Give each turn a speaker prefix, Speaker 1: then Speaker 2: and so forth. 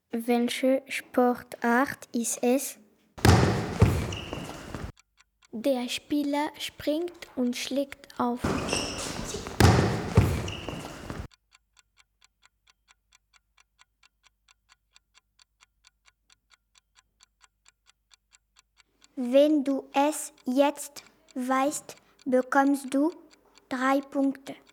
Speaker 1: Welche Sportart ist es? Der Spieler springt und schlägt auf. Wenn du es jetzt weißt, bekommst du 3 Punkte.